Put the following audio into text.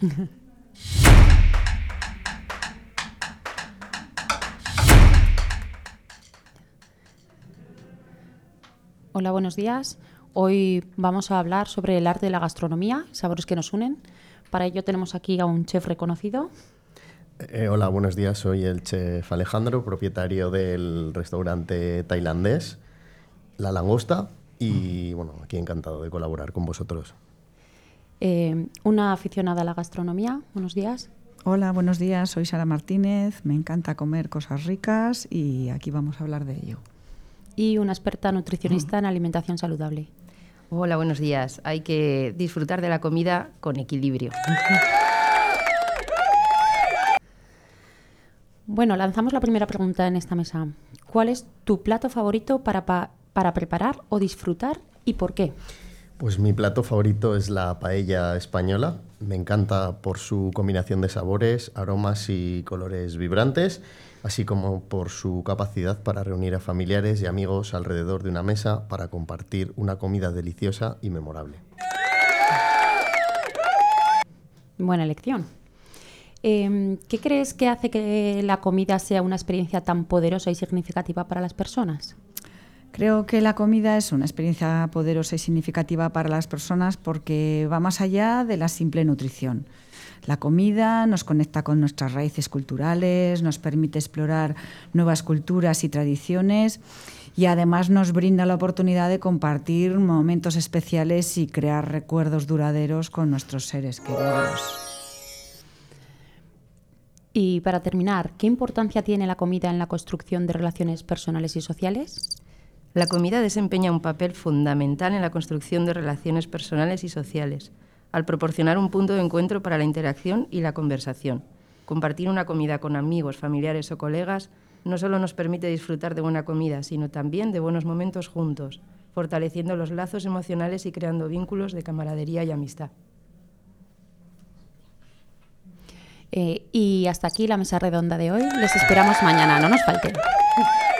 Hola, buenos días. Hoy vamos a hablar sobre el arte de la gastronomía, sabores que nos unen. Para ello tenemos aquí a un chef reconocido. Hola, buenos días. Soy el chef Alejandro, propietario del restaurante tailandés La Langosta y bueno, aquí encantado de colaborar con vosotros. Una aficionada a la gastronomía. Buenos días. Hola, buenos días. Soy Sara Martínez. Me encanta comer cosas ricas y aquí vamos a hablar de ello. Y una experta nutricionista en alimentación saludable. Hola, buenos días. Hay que disfrutar de la comida con equilibrio. Bueno, lanzamos la primera pregunta en esta mesa. ¿Cuál es tu plato favorito para preparar o disfrutar y por qué? Pues mi plato favorito es la paella española. Me encanta por su combinación de sabores, aromas y colores vibrantes, así como por su capacidad para reunir a familiares y amigos alrededor de una mesa para compartir una comida deliciosa y memorable. Buena elección. ¿Qué crees que hace que la comida sea una experiencia tan poderosa y significativa para las personas? Creo que la comida es una experiencia poderosa y significativa para las personas porque va más allá de la simple nutrición. La comida nos conecta con nuestras raíces culturales, nos permite explorar nuevas culturas y tradiciones y además nos brinda la oportunidad de compartir momentos especiales y crear recuerdos duraderos con nuestros seres queridos. Y para terminar, ¿qué importancia tiene la comida en la construcción de relaciones personales y sociales? La comida desempeña un papel fundamental en la construcción de relaciones personales y sociales, al proporcionar un punto de encuentro para la interacción y la conversación. Compartir una comida con amigos, familiares o colegas no solo nos permite disfrutar de buena comida, sino también de buenos momentos juntos, fortaleciendo los lazos emocionales y creando vínculos de camaradería y amistad. Y hasta aquí la mesa redonda de hoy. Les esperamos mañana, no nos falten.